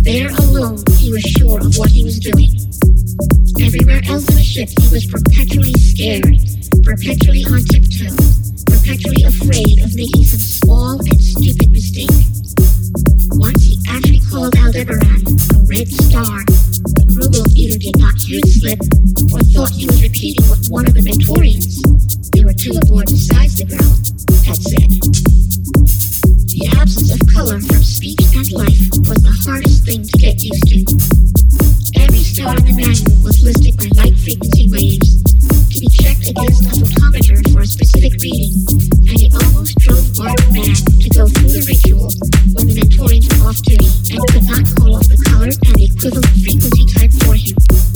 There alone, he was sure of what he was doing. Everywhere else on the ship, he was perpetually scared, perpetually on tiptoe, perpetually afraid of making some small and stupid mistake. Once he actually called Aldebaran a red star, but Rubel either did not hear the slip or thought he was repeating what one of the Mentorians, they were two aboard besides the girl, had said. The absence of color from speech and life was the hardest thing to get used to. Every star in the manual was listed by light frequency waves to be checked against a photometer for a specific reading, and it almost drove Bart mad to go through the ritual when the Mentorians were off duty and could not call off the color and the equivalent frequency type for him.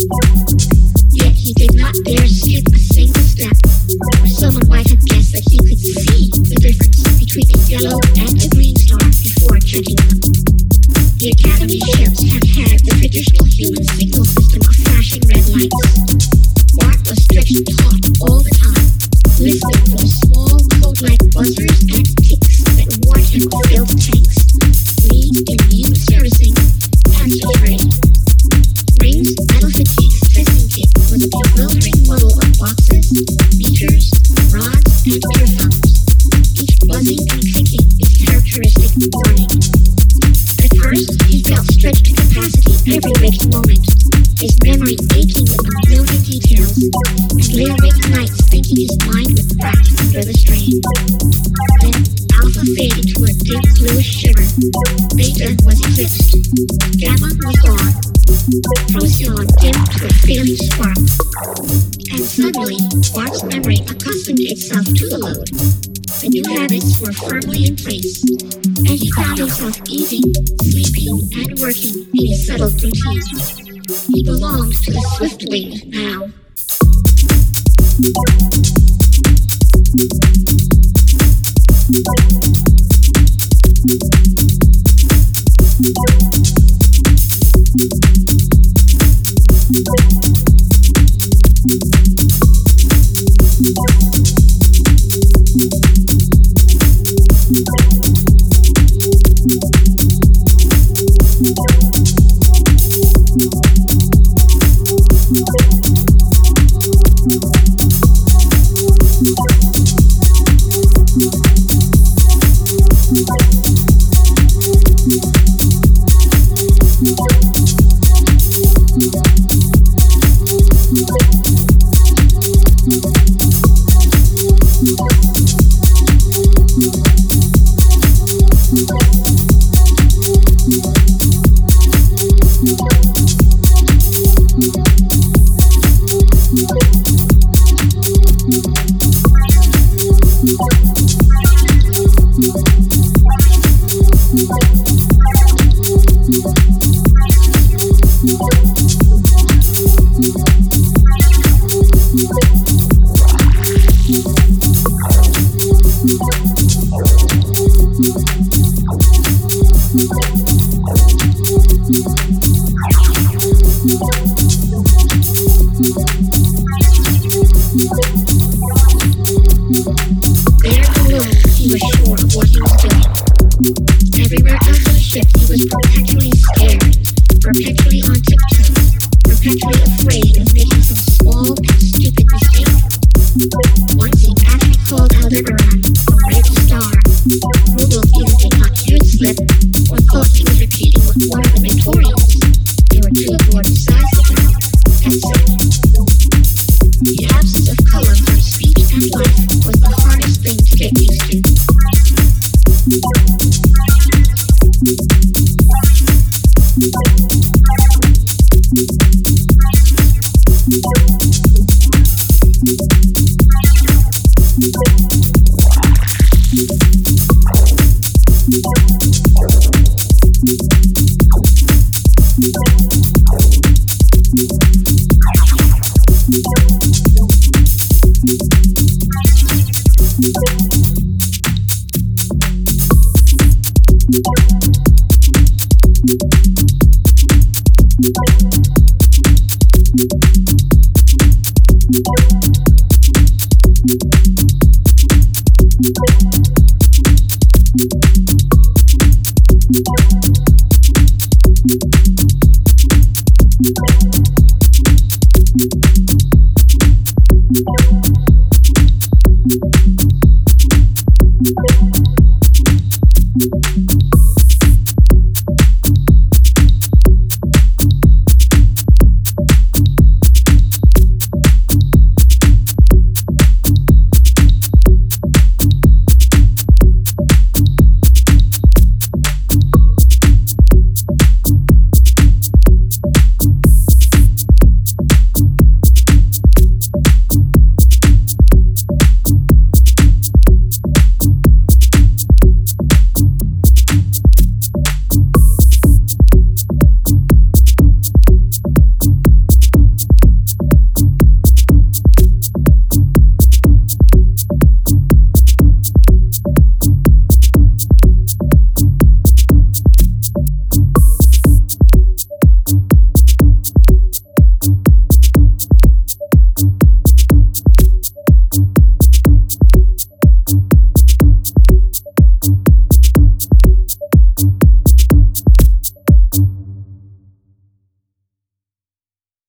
Yet he did not dare skip a single step, or someone might have guessed that he could see the difference between a yellow and a green star before checking them. The Academy ships had the traditional human signal system of flashing red lights. Bart was stretched taut all the time, listening for the small code-like buzzers and ticks that warned him of failed tanks, leads in need of servicing, and ready. Ring's metal fatigues testing kit was a bewildering muddle of boxes, meters, rods, and earphones, each buzzing and clicking its characteristic warning. At first, he felt stretched to capacity every waking moment, his memory aching with a million details, and lay awake nights thinking his mind would crack under the strain. Then Alpha faded to a dim bluish shiver. Beta was eclipsed. Gamma was gone. Procyon dimmed to a failing spark. And suddenly, Bart's memory accustomed itself to the load. The new habits were firmly in place, and he found himself eating, sleeping, and working in his settled routine. He belonged to the Swift Wing now. You